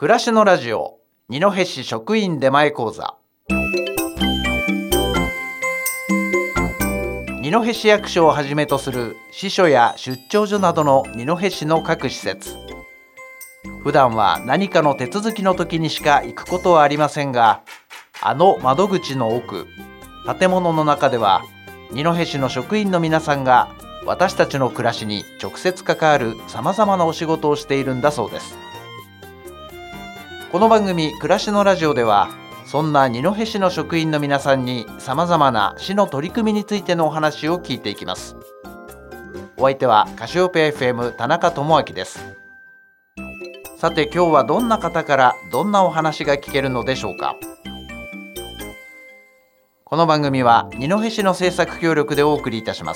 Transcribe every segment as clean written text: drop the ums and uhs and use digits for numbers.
暮らしのラジオ二戸市職員出前講座。二戸市役所をはじめとする支所や出張所などの二戸市の各施設、普段は何かの手続きの時にしか行くことはありませんが、あの窓口の奥、建物の中では二戸市の職員の皆さんが私たちの暮らしに直接関わるさまざまなお仕事をしているんだそうです。この番組暮らしのラジオでは、そんな二戸市の職員の皆さんにさまざまな市の取り組みについてのお話を聞いていきます。お相手はカシオペア FM 田中智明です。さて、今日はどんな方からどんなお話が聞けるのでしょうか。この番組は二戸市の制作協力でお送りいたします。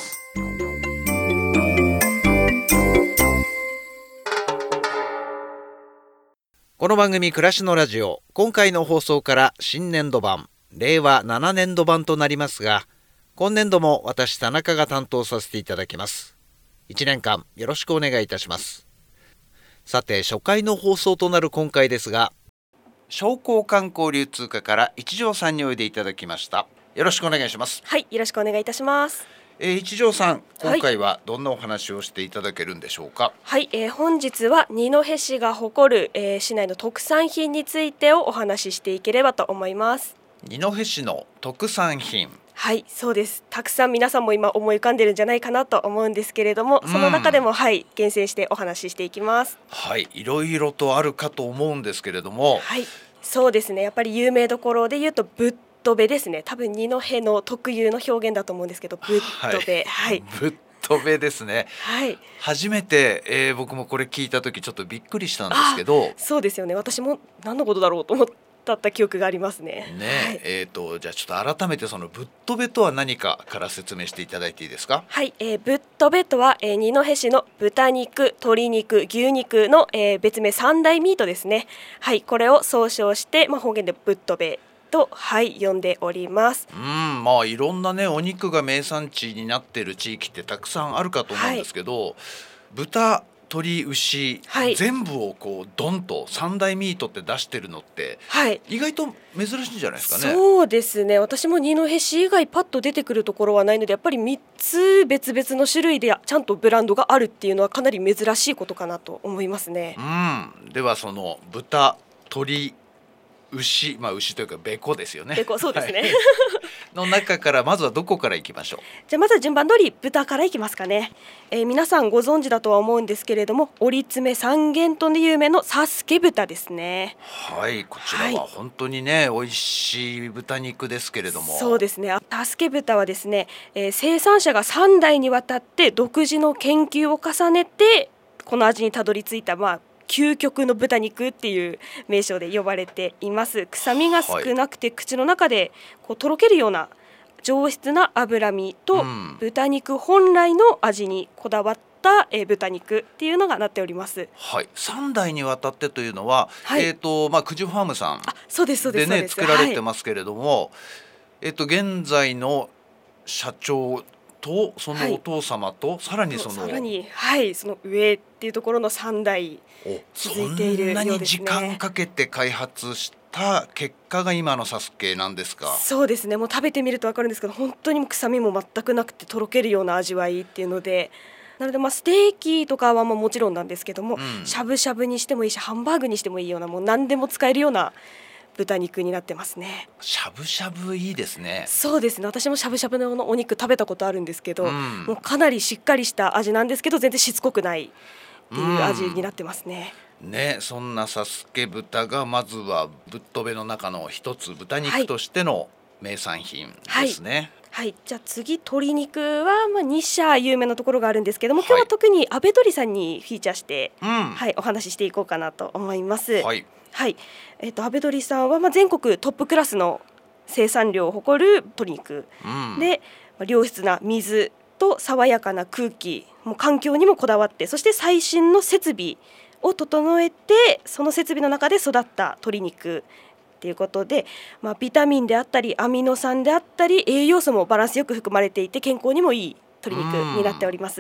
この番組暮らしのラジオ、今回の放送から新年度版、令和7年度版となりますが、今年度も私田中が担当させていただきます。1年間よろしくお願いいたします。さて、初回の放送となる今回ですが、商工観光流通課から一条さんにおいでいただきました。よろしくお願いします。 はい、よろしくお願いいたします。 一条さん、今回はどんなお話をしていただけるんでしょうか。 はい、本日は二戸市が誇る、市内の特産品についてをお話ししていければと思います。 二戸市の特産品。 はい、そうです。たくさん皆さんも今思い浮かんでるんじゃないかなと思うんですけれども、その中でも厳選してお話ししていきます。 はい、いろいろとあるかと思うんですけれども、 はい、そうですね。やっぱり有名どころで言うとぶっとべですね。多分二戸の特有の表現だと思うんですけど、ぶっとべ、 ぶっとべですね。 はい、 初めて、僕もこれ聞いた時ちょっとびっくりしたんですけど、 そうですよね。私も何のことだろうと思った記憶がありますね。 じゃあちょっと改めてそのぶっとべとは何かから説明していただいていいですか。 はい、ぶっとべとは、二戸市の豚肉、鶏肉、牛肉の、別名三大ミートですね。はい、これを総称して、方言でぶっとべと、呼んでおります。 いろんなねお肉が名産地になっている地域ってたくさんあるかと思うんですけど、豚、鶏、牛、全部をこうドンと三大ミートって出してるのって、意外と珍しいんじゃないですかね。 そうですね。私も二戸市以外パッと出てくるところはないので、やっぱり3つ別々の種類でちゃんとブランドがあるっていうのはかなり珍しいことかなと思いますね。 ではその豚、鶏、牛、牛というかべこですよね。 べこ、そうですね、 の中からまずはどこからいきましょう。 じゃあまずは順番通り豚からいきますかね。皆さんご存知だとは思うんですけれども、折爪三元豚で有名の佐助豚ですね。 はい、こちらは本当にね、美味しい豚肉ですけれども。 そうですね。佐助豚はですね、生産者が3代にわたって独自の研究を重ねてこの味にたどり着いた、究極の豚肉っていう名称で呼ばれています。臭みが少なくて、口の中でこうとろけるような上質な脂身と、豚肉本来の味にこだわった、豚肉っていうのがなっております。 はい、3代にわたってというのは、九十ファームさんでね作られてますけれども、現在の社長とそのお父様と、さらにその上っていうところの3代続いているようですね。 そんなに時間かけて開発した結果が今のサスケなんですか。 そうですね。もう食べてみると分かるんですけど、本当に臭みも全くなくてとろけるような味わいっていうので、なのでステーキとかはもちろんなんですけども、しゃぶしゃぶにしてもいいし、ハンバーグにしてもいいような、もう何でも使えるような豚肉になってますね。 しゃぶしゃぶいいですね。 そうですね。私もしゃぶしゃぶのお肉食べたことあるんですけど、もうかなりしっかりした味なんですけど、全然しつこくないっていう味になってますね。 そんな佐助豚がまずはぶっとべの中の一つ、豚肉としての名産品ですね。 じゃあ次、鶏肉は2社有名なところがあるんですけども、今日は特に阿部鶏さんにフィーチャーして、お話ししていこうかなと思います。阿部鶏さんは全国トップクラスの生産量を誇る鶏肉、で良質な水と爽やかな空気、環境にもこだわって、そして最新の設備を整えて、その設備の中で育った鶏肉ということで、ビタミンであったりアミノ酸であったり栄養素もバランスよく含まれていて、健康にもいい鶏肉になっております。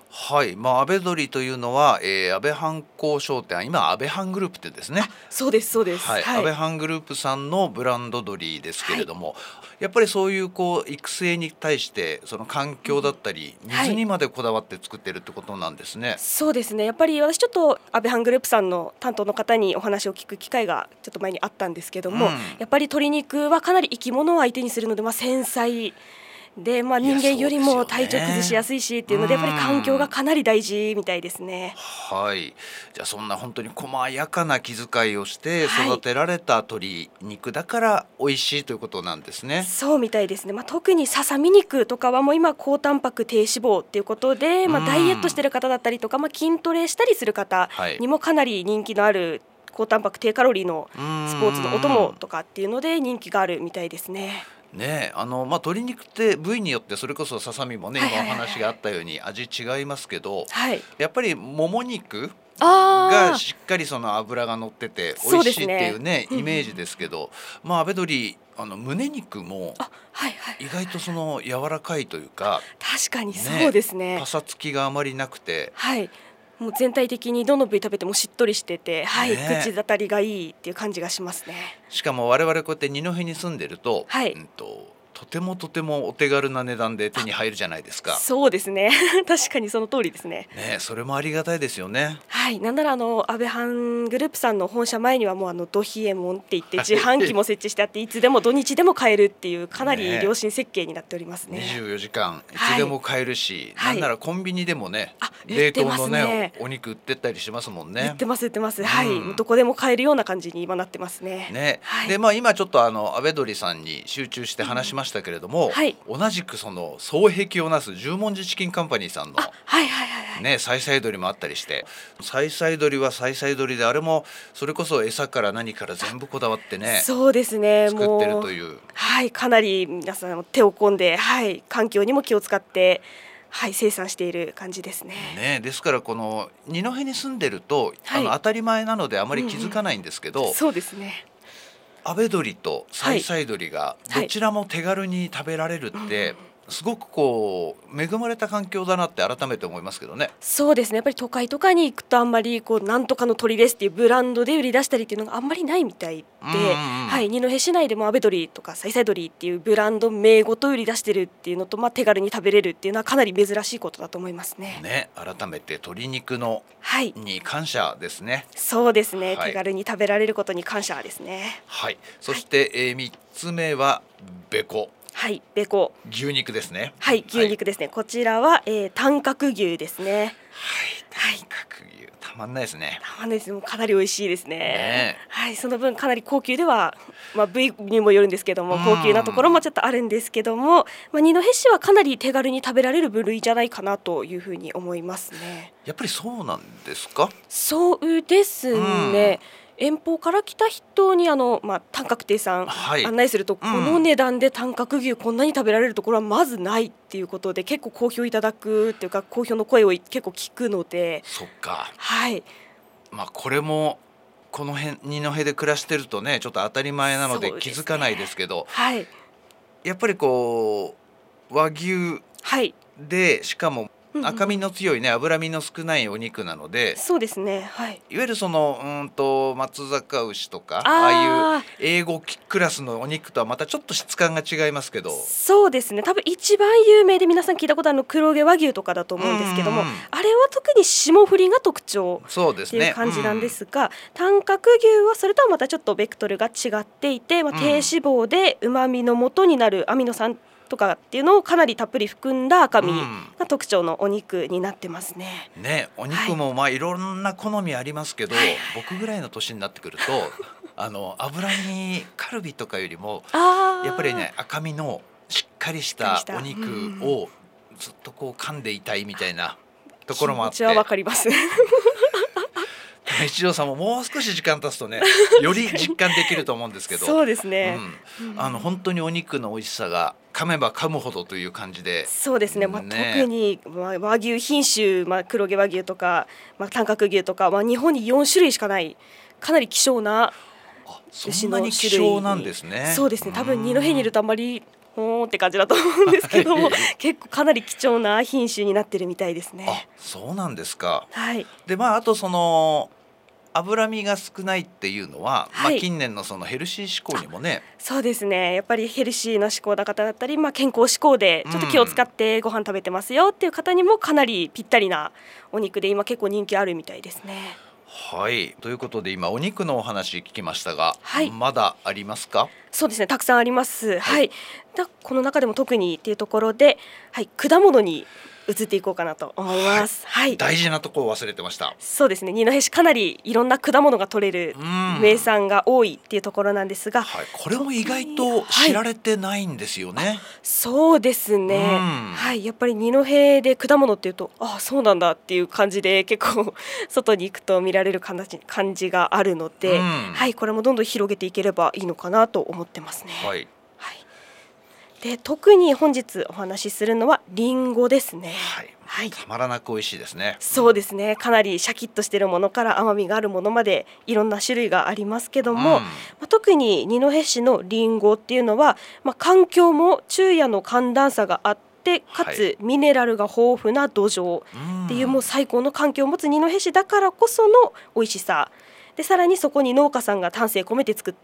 はい、安倍鶏というのは、安倍藩工商店、今安倍藩グループってですね。 そうですそうです、 はい、安倍藩グループさんのブランド鶏ですけれども、やっぱりそういう育成に対してその環境だったり、水にまでこだわって作ってるってことなんですね。 そうですね、やっぱり私ちょっと安倍藩グループさんの担当の方にお話を聞く機会がちょっと前にあったんですけども、やっぱり鶏肉はかなり生き物を相手にするので、繊細で、人間よりも体調崩しやすいしっていうので、やっぱり環境がかなり大事みたいですね。 はい、じゃあそんな本当に細やかな気遣いをして育てられた鶏肉だから美味しいということなんですね。 そうみたいですね。特にささみ肉とかはもう今高タンパク低脂肪っていうことで、ダイエットしてる方だったりとか、筋トレしたりする方にもかなり人気のある高タンパク低カロリーのスポーツのお供とかっていうので人気があるみたいですね。 鶏肉って部位によってそれこそささみもね、今お話があったように味違いますけど、やっぱりもも肉がしっかりその脂が乗ってて美味しいっていうね、イメージですけど、安倍鶏胸肉も意外とその柔らかいというか、 確かにそうですね。 パサつきがあまりなくて、 もう全体的にどの部位食べてもしっとりしてて、口当たりがいいっていう感じがしますね。 しかも我々こうやって二戸に住んでると、とてもお手軽な値段で手に入るじゃないですか。 そうですね確かにその通りですね。 それもありがたいですよね。 なんなら安倍藩グループさんの本社前にはもうドヒエモンって言って自販機も設置してあって、いつでも土日でも買えるっていうかなり良心設計になっておりますね。 24時間いつでも買えるし、なんならコンビニでもね、冷凍のねお肉売ってったりしますもんね。 売ってます。どこでも買えるような感じに今なってますね。 で今ちょっと安倍鶏さんに集中して話しましたけれども、同じくその双璧をなす十文字チキンカンパニーさんのさいさい鶏もあったりして、さいさい鶏はさいさい鶏で、あれもそれこそ餌から何から全部こだわってね、 そうですね、 作ってるという、 かなり皆さん手を込んで、環境にも気を使って生産している感じですね。 ですからこの二戸に住んでると、当たり前なのであまり気づかないんですけど、 そうですね、 安倍鶏とさいさい鶏がどちらも手軽に食べられるって、すごく恵まれた環境だなって改めて思いますけどね。 そうですね、やっぱり都会とかに行くとあんまりなんとかの鳥ですっていうブランドで売り出したりっていうのがあんまりないみたいで、二戸市内でも安倍鶏とかさいさい鶏っていうブランド名ごと売り出してるっていうのと、手軽に食べれるっていうのはかなり珍しいことだと思いますね。 改めて鶏肉の、に感謝ですね。 そうですね、手軽に食べられることに感謝ですね。 そして、3つ目はべこ。 べこ、 牛肉ですね。 牛肉ですね。こちらは、短角牛ですね。 短角牛たまんないですね。 たまんないです。もうかなり美味しいですね。その分かなり高級では、部位にもよるんですけども、高級なところもちょっとあるんですけども、二戸市はかなり手軽に食べられる部類じゃないかなというふうに思いますね。 やっぱりそうなんですか？ そうですね。遠方から来た人に短角亭さん案内すると、この値段で短角牛こんなに食べられるところはまずないっていうことで、結構好評いただくっていうか、好評の声を結構聞くので。 そっか。これもこの辺二戸で暮らしてるとね、ちょっと当たり前なので気づかないですけど、やっぱり和牛で、しかも赤身の強い脂身の少ないお肉なので、 そうですね、 いわゆるその松阪牛とかああいうA5クラスのお肉とはまたちょっと質感が違いますけど、 そうですね、多分一番有名で皆さん聞いたことあるの黒毛和牛とかだと思うんですけども、あれは特に霜降りが特徴っていう感じなんですが、短角牛はそれとはまたちょっとベクトルが違っていて、低脂肪でうまみの元になるアミノ酸とかっていうのをかなりたっぷり含んだ赤身が特徴のお肉になってますね。 お肉もいろんな好みありますけど、僕ぐらいの年になってくると脂身カルビとかよりもやっぱりね、赤身のしっかりしたお肉をずっと噛んでいたいみたいなところもあって、 気持ちはわかります一条さんももう少し時間経つとね、より実感できると思うんですけどそうですね、 本当にお肉の美味しさが噛めば噛むほどという感じで。 そうですね、特に和牛品種、黒毛和牛とか、短角牛とか、日本に4種類しかないかなり希少な牛の種類。 そんなに希少なんですね。 そうですね、多分二戸にいるとあんまりほーって感じだと思うんですけども、結構かなり貴重な品種になってるみたいですね。 あ、そうなんですか。 はい。 であとその脂身が少ないっていうのは、 はい、 近年のそのヘルシー志向にもね。 そうですね、やっぱりヘルシーな志向な方だったり、健康志向でちょっと気を使ってご飯食べてますよっていう方にもかなりぴったりなお肉で今結構人気あるみたいですね。 はい、ということで今お肉のお話聞きましたが、 はい、 まだありますか？ そうですね、たくさんあります。はい、この中でも特にっていうところで、はい、果物に移っていこうかなと思います。はい、 大事なところを忘れてました。 そうですね、二戸市かなりいろんな果物が取れる名産が多いっていうところなんですが、 はい、これも意外と知られてないんですよね。はい、 そうですね、はい、やっぱり二戸で果物っていうと、あ、そうなんだっていう感じで結構外に行くと見られる感じがあるので、はい、これもどんどん広げていければいいのかなと思ってますね。 はい、 で、特に本日お話しするのはリンゴですね。 はい、たまらなく美味しいですね。 そうですね、かなりシャキッとしているものから甘みがあるものまでいろんな種類がありますけども、特に二戸市のリンゴっていうのは、環境も昼夜の寒暖差があってかつミネラルが豊富な土壌っていう、もう最高の環境を持つ二戸市だからこその美味しさで、さらにそこに農家さんが丹精込めて作って、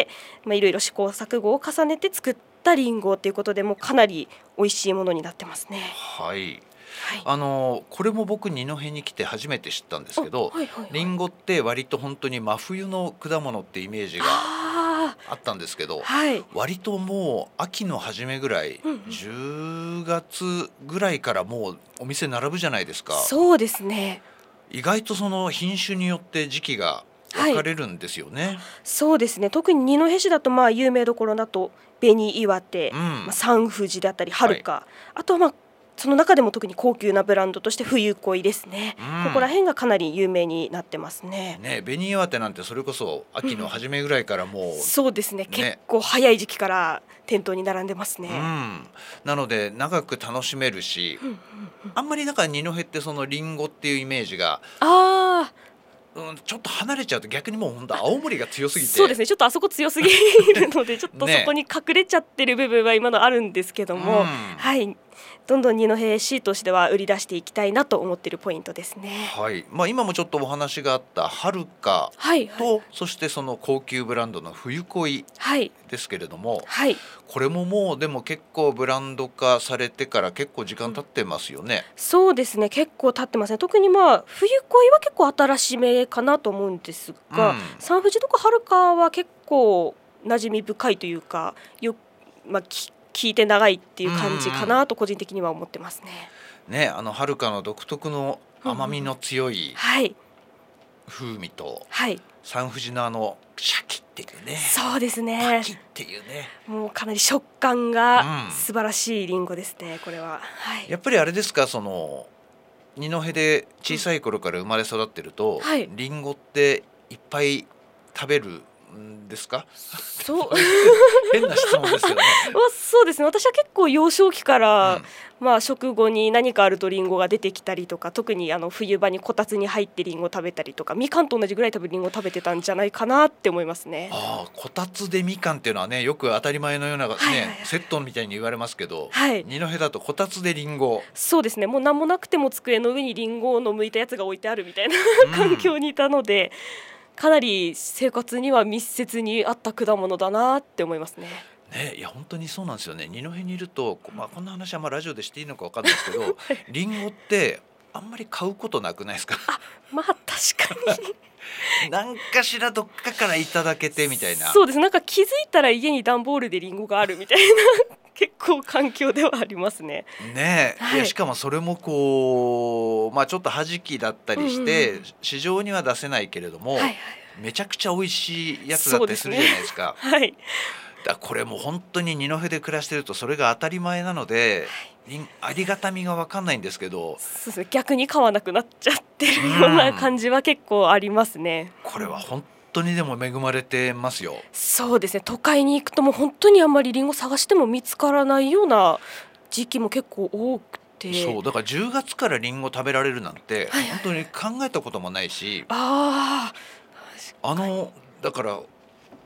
いろいろ試行錯誤を重ねて作ったリンゴということで、もうかなり美味しいものになってますね。 はい、これも僕二戸に来て初めて知ったんですけど、リンゴって割と本当に真冬の果物ってイメージがあったんですけど、割ともう秋の初めぐらい、10月ぐらいからもうお店並ぶじゃないですか。 そうですね、 意外とその品種によって時期が分かれるんですよね。 そうですね、特に二戸市だと有名どころだと紅岩手、三富士だったりはるか、あとはその中でも特に高級なブランドとして冬恋ですね、ここら辺がかなり有名になってますね。 紅岩手なんてそれこそ秋の初めぐらいからもう、 そうですね、結構早い時期から店頭に並んでますね。 なので長く楽しめるし、あんまりだから二戸ってそのリンゴっていうイメージがちょっと離れちゃうと逆にもう本当青森が強すぎて、 そうですね、ちょっとあそこ強すぎるのでちょっとそこに隠れちゃってる部分は今のあるんですけども、はい、どんどん二戸市としては売り出していきたいなと思っているポイントですね。 はい、今もちょっとお話があったはるかと、そしてその高級ブランドの冬恋ですけれども、これももうでも結構ブランド化されてから結構時間経ってますよね。 そうですね、結構経ってますね。特に冬恋は結構新しめかなと思うんですが、三富士とかはるかは結構馴染み深いというか聞いて長いっていう感じかなと個人的には思ってますね。 はるかの独特の甘みの強い風味と、三富士のシャキっていうね、 そうですね、 パキっていうね、 もうかなり食感が素晴らしいリンゴですね、これは。 やっぱりあれですか、その二戸で小さい頃から生まれ育ってると、リンゴっていっぱい食べるんですか？そう変な質問ですよね。 そうですね、私は結構幼少期から、食後に何かあるとリンゴが出てきたりとか、特に冬場にこたつに入ってリンゴ食べたりとか、みかんと同じぐらい多分リンゴ食べてたんじゃないかなって思いますね。 こたつでみかんっていうのはね、よく当たり前のようなセットみたいに言われますけど、二戸だとこたつでリンゴ。 そうですね、もう何もなくても机の上にリンゴの剥いたやつが置いてあるみたいな環境にいたので、かなり生活には密接にあった果物だなって思いますね。 いや本当にそうなんですよね。二戸にいると、こんな話はラジオでしていいのか分かんないですけど、リンゴってあんまり買うことなくないですか？ 確かに何かしらどっかからいただけてみたいな。 そうです、なんか気づいたら家に段ボールでリンゴがあるみたいな結構環境ではありますね。 いやしかもそれもこう、ちょっとはじきだったりして、市場には出せないけれども、めちゃくちゃ美味しいやつだったりするじゃないですか。これも本当に二戸で暮らしてるとそれが当たり前なので、ありがたみが分かんないんですけど、 逆に買わなくなっちゃってるような感じは結構ありますね。 これは本当にでも恵まれてますよ。 そうですね、都会に行くともう本当にあんまりリンゴ探しても見つからないような時期も結構多くて、 そうだから10月からリンゴ食べられるなんて本当に考えたこともないし、だから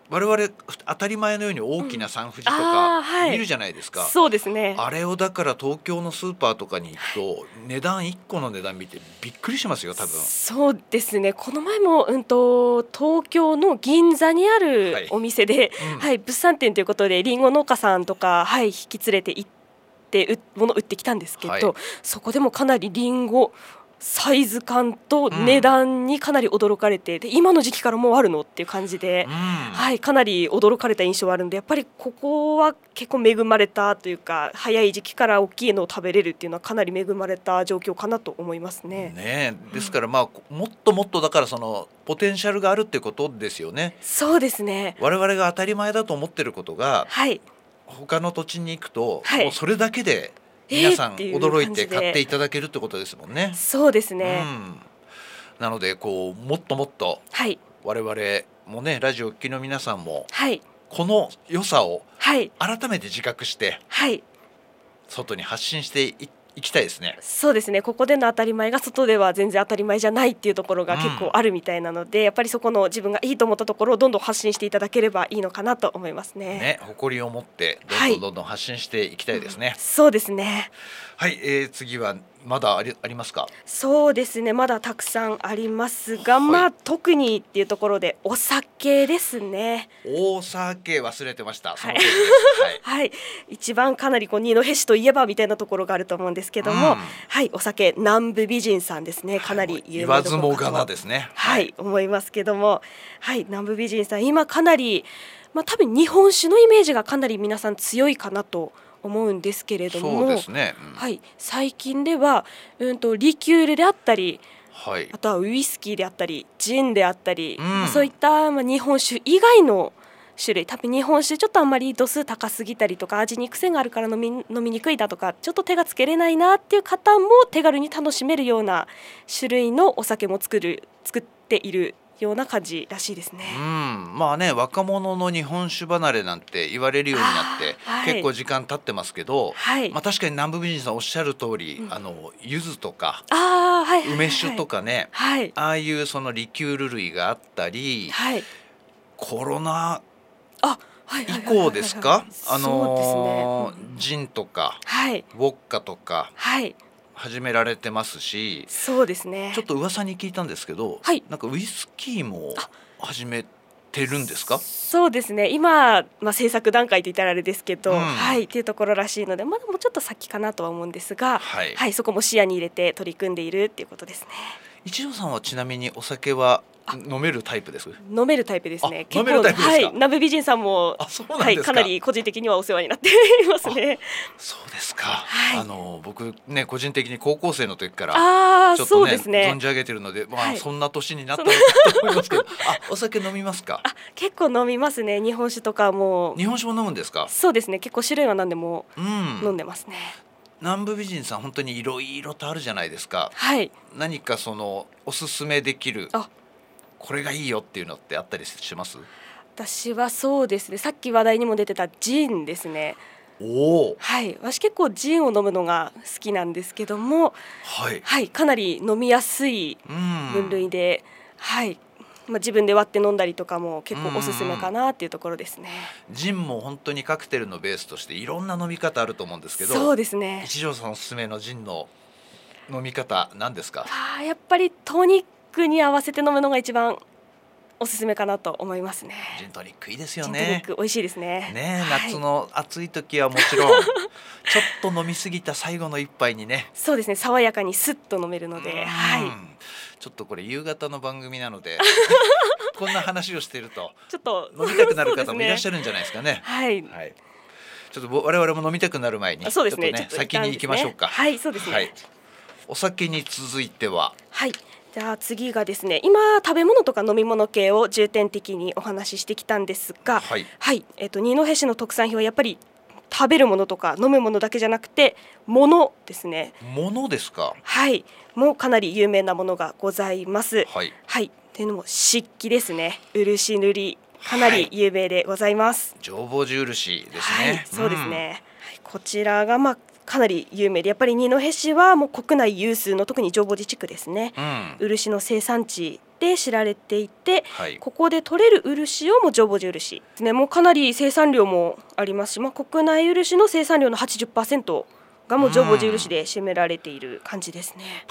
我々当たり前のように大きなサンふじとか見るじゃないですか、 そうですね。 あれをだから東京のスーパーとかに行くと値段1個の値段見てびっくりしますよ多分。 そうですね。この前も、東京の銀座にあるお店で、物産展ということでリンゴ農家さんとか、引き連れて行って物売ってきたんですけど、そこでもかなりリンゴサイズ感と値段にかなり驚かれて、で今の時期からもうあるのっていう感じで、かなり驚かれた印象はあるので、やっぱりここは結構恵まれたというか、早い時期から大きいのを食べれるっていうのはかなり恵まれた状況かなと思いますね。 ですからもっともっとだからそのポテンシャルがあるってことですよね。 そうですね。 我々が当たり前だと思ってることが、他の土地に行くと、もうそれだけで皆さん驚いて買っていただけるってことですもんね。 そうですね、 なのでもっともっと我々もね、ラジオを聴きの皆さんも、この良さを改めて自覚して、外に発信していきたいですね。 そうですね。ここでの当たり前が外では全然当たり前じゃないっていうところが結構あるみたいなので、やっぱりそこの自分がいいと思ったところをどんどん発信していただければいいのかなと思いますね。 誇りを持ってどんどん発信していきたいですね。 そうですね。 次はまだありますか？ そうですね。まだたくさんありますが、特にっていうところでお酒ですね。 お酒忘れてました。 一番かなり二戸市といえばみたいなところがあると思うんですけども、お酒南部美人さんですね。かなり有名なところ言わずもがなですね。 思いますけども、南部美人さん今かなり、多分日本酒のイメージがかなり皆さん強いかなと思うんですけれども、 そうですね、 最近では、リキュールであったり、 あとはウイスキーであったりジンであったり、そういった、日本酒以外の種類、多分日本酒ちょっとあんまり度数高すぎたりとか味に癖があるから飲みにくいだとか、ちょっと手がつけれないなっていう方も手軽に楽しめるような種類のお酒も作っているような感じらしいですね。 若者の日本酒離れなんて言われるようになって結構時間経ってますけど、確かに南部美人さんおっしゃる通り、柚子とか梅酒とかね、ああいうそのリキュール類があったり、コロナ以降ですか、ジンとかウォッカとか始められてますし、 そうですね。 ちょっと噂に聞いたんですけど、なんかウイスキーも始めてるんですか？ そうですね。今、制作段階といったらあれですけど、っていうところらしいので、まだもうちょっと先かなとは思うんですが、そこも視野に入れて取り組んでいるっていうことですね。 一条さんはちなみにお酒は飲めるタイプです？ 飲めるタイプですね。 飲めるタイプですか？ 南部美人さんもかなり個人的にはお世話になっていますね。 そうですか。僕ね、個人的に高校生の時からちょっとね存じ上げてるので、そんな年になったのかと思いますけど、お酒飲みますか？ 結構飲みますね。日本酒とかも。 日本酒も飲むんですか？ そうですね。結構種類は何でも飲んでますね。 南部美人さん本当にいろいろとあるじゃないですか。何かそのおすすめできるこれがいいよっていうのってあったりします？ 私はそうですね。さっき話題にも出てたジンですね。私結構ジンを飲むのが好きなんですけども、かなり飲みやすい分類で、自分で割って飲んだりとかも結構おすすめかなっていうところですね。 ジンも本当にカクテルのベースとしていろんな飲み方あると思うんですけど、 そうですね。 一条さんおすすめのジンの飲み方何ですか？ やっぱりトニックに合わせて飲むのが一番おすすめかなと思いますね。 ジントニックいいですよね。 ジントニック美味しいですね。 夏の暑い時はもちろんちょっと飲みすぎた最後の一杯にね、 そうですね、爽やかにスッと飲めるので、 ちょっとこれ夕方の番組なのでこんな話をしているとちょっと飲みたくなる方もいらっしゃるんじゃないですかね。ちょっと我々も飲みたくなる前に、 そうですね、 先に行きましょうか。 そうですね。 お酒に続いては、 じゃあ次がですね、今食べ物とか飲み物系を重点的にお話ししてきたんですが、二戸市の特産品はやっぱり食べるものとか飲むものだけじゃなくて物ですね。 物ですか？ もうかなり有名なものがございます。というのも漆器ですね。漆塗りかなり有名でございます。 浄法寺漆ですね。 そうですね。こちらがかなり有名で、やっぱり二戸市はもう国内有数の特に浄法寺地区ですね、漆の生産地で知られていて、 はい、 ここで取れる漆をもう浄法寺漆ですね。もうかなり生産量もありますし、国内漆の生産量の 80% がもう浄法寺漆で占められている感じですね。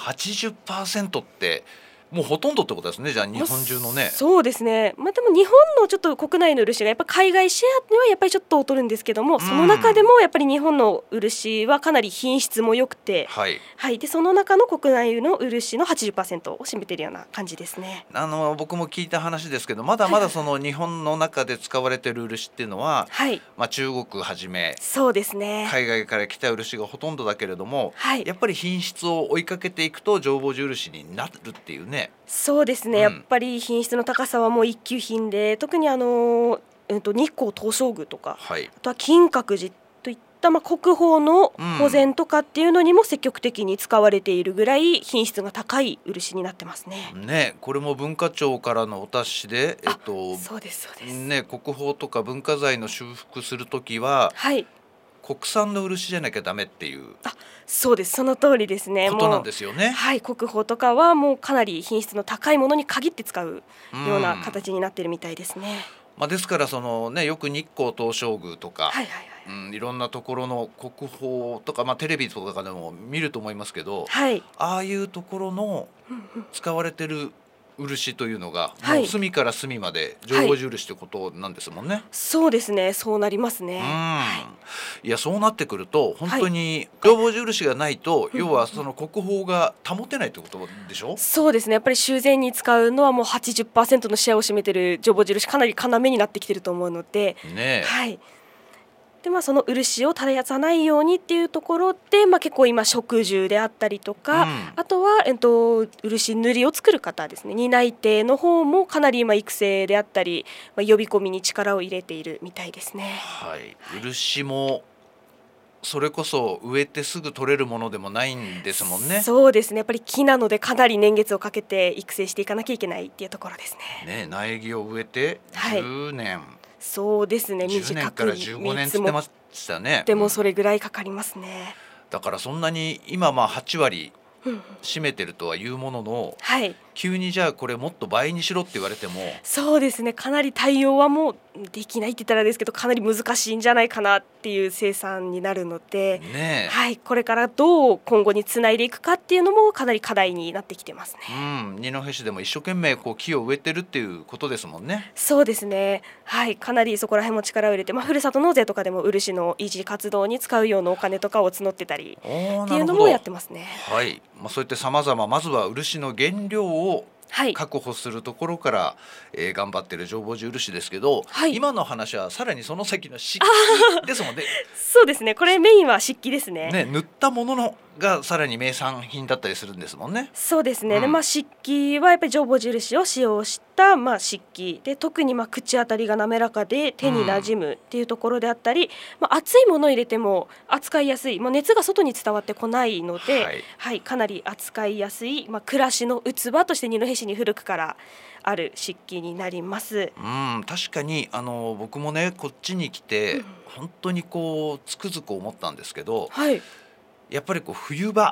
80% ってもうほとんどってことですね。じゃあ日本中のね。 そうですね。でも日本のちょっと国内の漆がやっぱ海外シェアにはやっぱりちょっと劣るんですけども、その中でもやっぱり日本の漆はかなり品質も良くて、 はいはい、でその中の国内の漆の 80% を占めているような感じですね。 僕も聞いた話ですけど、まだまだその日本の中で使われている漆っていうのは、 はい、 中国はじめそうですね、 海外から来た漆がほとんどだけれども、 はい、 やっぱり品質を追いかけていくと浄法寺漆になるっていうね。 そうですね、やっぱり品質の高さはもう一級品で、特に日光東照宮とか、 はい、 あとは金閣寺といった国宝の保全とかっていうのにも積極的に使われているぐらい品質が高い漆になってますね。 ね、これも文化庁からのお達しで、 そうですそうです、 ね、国宝とか文化財の修復するときは、 はい、 国産の漆じゃなきゃダメっていうそうです、その通りですね。 ことなんですよね。 はい、国宝とかはもうかなり品質の高いものに限って使うような形になっているみたいですね。 ですからその、ね、よく日光東照宮とか、 はいはいはい、 いろんなところの国宝とか、テレビとかでも見ると思いますけど、 はい、 ああいうところの使われてる漆というのが、 はい、 もう隅から隅まで浄法寺漆ってことなんですもんね。はい、 そうですね、そうなりますね。 いや、そうなってくると本当に浄法寺漆がないと、要はその国宝が保てないってことでしょ。 そうですね、やっぱり修繕に使うのはもう 80% のシェアを占めている浄法寺漆、かなり要になってきていると思うので、 ね、 はい、でその漆を垂れさないようにっていうところで、結構今植樹であったりとか、あとは、漆塗りを作る方ですね、担い手の方もかなり今育成であったり、呼び込みに力を入れているみたいですね。 はい、漆もそれこそ植えてすぐ取れるものでもないんですもんね。 そうですね、やっぱり木なのでかなり年月をかけて育成していかなきゃいけないっていうところですね。 苗木を植えて10年、 そうですね、 10年から15年って言ってましたね。 でもそれぐらいかかりますね。 だからそんなに今8割占めてるとはいうものの、 はい、 急にじゃあこれもっと倍にしろって言われても、 そうですね、かなり対応はもうできないって言ったらあれですけど、かなり難しいんじゃないかなっていう生産になるので、はい、これからどう今後につないでいくかっていうのもかなり課題になってきてますね。 二戸市でも一生懸命木を植えてるっていうことですもんね。 そうですね、はい、かなりそこら辺も力を入れて、ふるさと納税とかでも漆の維持活動に使うようなお金とかを募ってたりっていうのもやってますね。 はい、そうやって様々、まずは漆の原料を確保するところから、頑張っている浄法寺漆ですけど、はい、今の話はさらにその先の漆器ですもんね。 そうですね、これメインは漆器ですね。 塗ったものがさらに名産品だったりするんですもんね。 そうですね、で漆器はやっぱり浄法寺漆を使用した漆器で、特に口当たりが滑らかで手に馴染むっていうところであったり、熱いものを入れても扱いやすい、熱が外に伝わってこないので、はいはい、かなり扱いやすい、暮らしの器として二戸市に古くからある漆器になります。 確かに僕もねこっちに来て、本当につくづく思ったんですけど、はい、やっぱり冬場、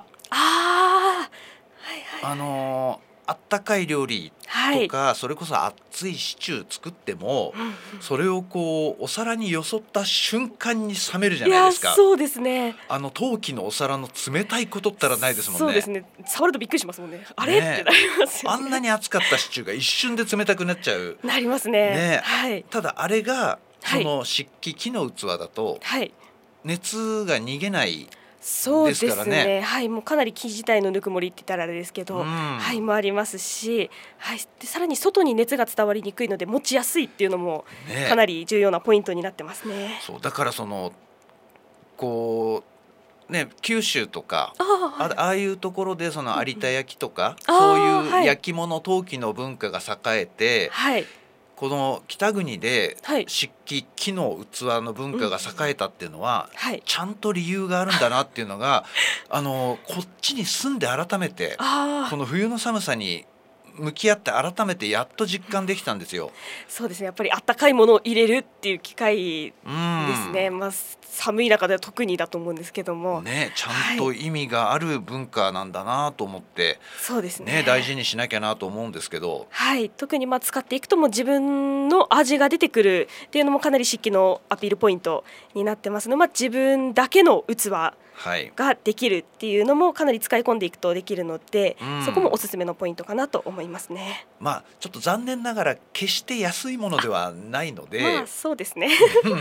あったかい料理とか、それこそ熱いシチュー作っても、それをお皿によそった瞬間に冷めるじゃないですか。 そうですね、 陶器のお皿の冷たいことったらないですもんね。 そうですね、触るとびっくりしますもんね。あれってなりますよね。 あんなに熱かったシチューが一瞬で冷たくなっちゃう。 なりますね。はい、 ただあれがその漆器、木の器だと、熱が逃げないそうですね、はい、もうかなり木自体のぬくもりって言ったらあれですけど、はい、もありますし、はい、でさらに外に熱が伝わりにくいので持ちやすいっていうのもかなり重要なポイントになってますね。 そうだから九州とか ああいうところでその有田焼とか、そういう焼き物陶器の文化が栄えて、この北国で漆器、木の器の文化が栄えたっていうのは、ちゃんと理由があるんだなっていうのがこっちに住んで改めてこの冬の寒さに向き合って改めてやっと実感できたんですよ。 そうですね、やっぱりあったかいものを入れるっていう機会ですね。寒い中では特にだと思うんですけども、 ね、ちゃんと意味がある文化なんだなと思って、 そうですね、 大事にしなきゃなと思うんですけど、 特に使っていくとも自分の味が出てくるっていうのもかなり漆器のアピールポイントになってますので、自分だけの器ができるっていうのもかなり使い込んでいくとできるので、そこもおすすめのポイントかなと思いますね。 ちょっと残念ながら決して安いものではないので、 そうですね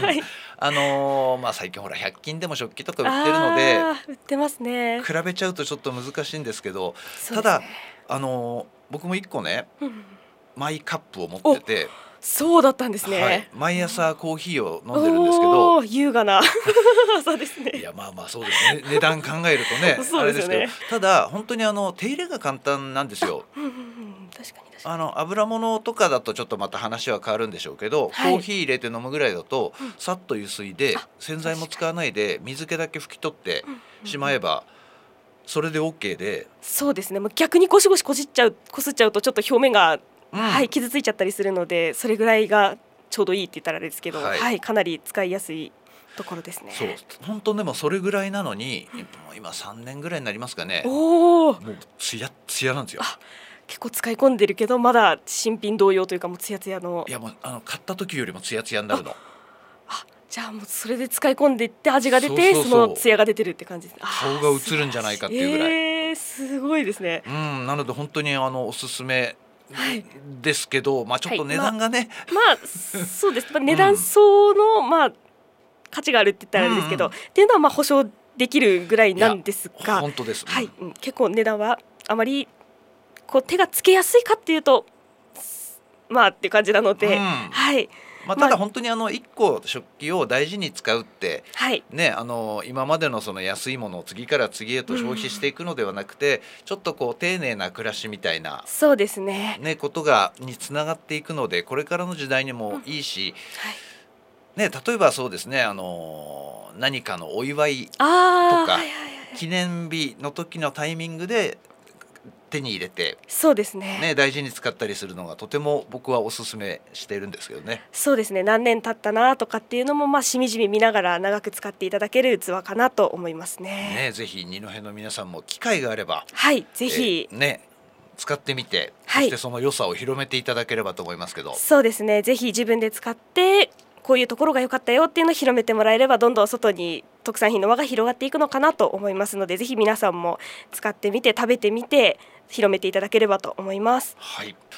最近ほら100均でも食器とか売ってるので売ってますね。 比べちゃうとちょっと難しいんですけど、 ただ僕も1個ね、マイカップを持ってて、 そうだったんですね。 毎朝コーヒーを飲んでるんですけど、 優雅なそうですね。 いやそうですね、値段考えるとねあれですけど、ただ本当に手入れが簡単なんですよ。 確かに油物とかだとちょっとまた話は変わるんでしょうけど、コーヒー入れて飲むぐらいだと、さっと湯水で洗剤も使わないで水気だけ拭き取ってしまえばそれで OK で、 そうですね、逆にゴシゴシこすっちゃうとちょっと表面が傷ついちゃったりするので、それぐらいがちょうどいいって言ったらあれですけど、かなり使いやすいところですね。 そう本当でもそれぐらいなのに、今3年ぐらいになりますかね。 もうツヤツヤなんですよ。 結構使い込んでるけどまだ新品同様というか、もうツヤツヤの。 いや買った時よりもツヤツヤになるの。 じゃあもうそれで使い込んでいって味が出て、そのツヤが出てるって感じです。 顔が映るんじゃないかっていうぐらい、 すごいですね。 なので本当におすすめですけど、ちょっと値段がね、 そうです、値段相の価値があるって言ったらあれですけど、っていうのは保証できるぐらいなんですが、 本当です、 結構値段はあまり手がつけやすいかっていうとっていう感じなので、 ただ本当に1個食器を大事に使うって、今までのその安いものを次から次へと消費していくのではなくて、ちょっと丁寧な暮らしみたいな、 そうですね、 ことにつながっていくので、これからの時代にもいいし、例えばそうですね、何かのお祝いとか記念日の時のタイミングで手に入れて、 そうですね、 大事に使ったりするのがとても僕はおすすめしているんですけどね。 そうですね、何年経ったなとかっていうのもしみじみ見ながら長く使っていただける器かなと思いますね。 ぜひ二戸の皆さんも機会があれば、 ぜひ使ってみて、そしてその良さを広めていただければと思いますけど。 そうですね、ぜひ自分で使ってこういうところが良かったよっていうのを広めてもらえれば、どんどん外に特産品の輪が広がっていくのかなと思いますので、ぜひ皆さんも使ってみて食べてみて広めていただければと思います。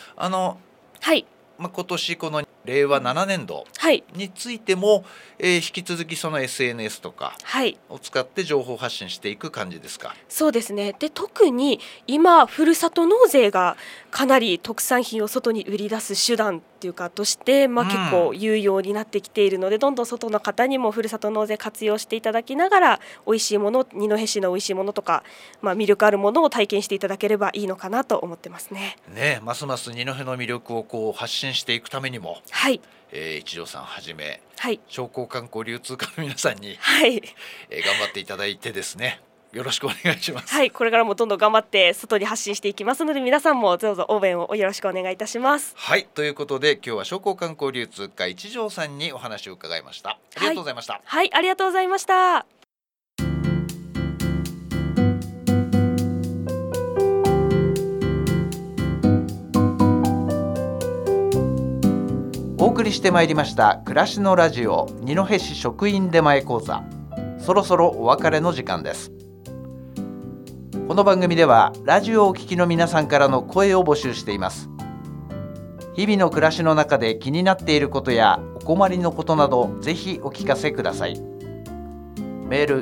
今年この令和7年度についても、引き続きその SNS とかを使って情報発信していく感じですか。 そうですね。で、特に今ふるさと納税がかなり特産品を外に売り出す手段っていうかとして、結構有用になってきているので、どんどん外の方にもふるさと納税活用していただきながら、美味しいもの、二戸市の美味しいものとか、魅力あるものを体験していただければいいのかなと思ってますね。 ますます二戸の魅力を発信していくためにも、一条さんはじめ、商工観光流通課の皆さんに、頑張っていただいてですね、よろしくお願いします。 これからもどんどん頑張って外に発信していきますので、皆さんもどうぞ応援をよろしくお願いいたします。 ということで、今日は商工観光流通課一条さんにお話を伺いました。ありがとうございました。 ありがとうございました。 お送りしてまいりました暮らしのラジオ二戸市職員出前講座、そろそろお別れの時間です。この番組ではラジオをお聞きの皆さんからの声を募集しています。日々の暮らしの中で気になっていることやお困りのことなど、ぜひお聞かせください。メール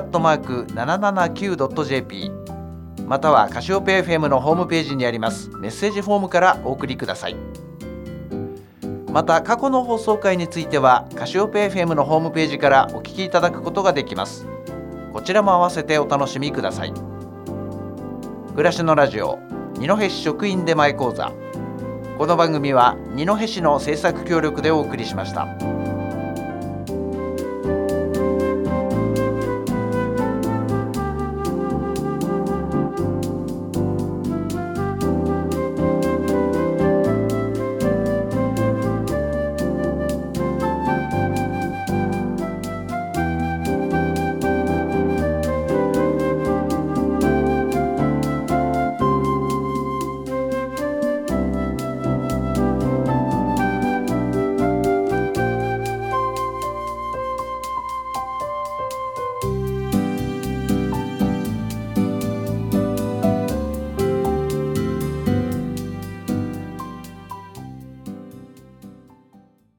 1@779.jp またはカシオペ FM のホームページにありますメッセージフォームからお送りください。また過去の放送回についてはカシオペ FM のホームページからお聞きいただくことができます。こちらも合わせてお楽しみください。暮らしのラジオ二戸市職員出前講座、この番組は二戸市の制作協力でお送りしました。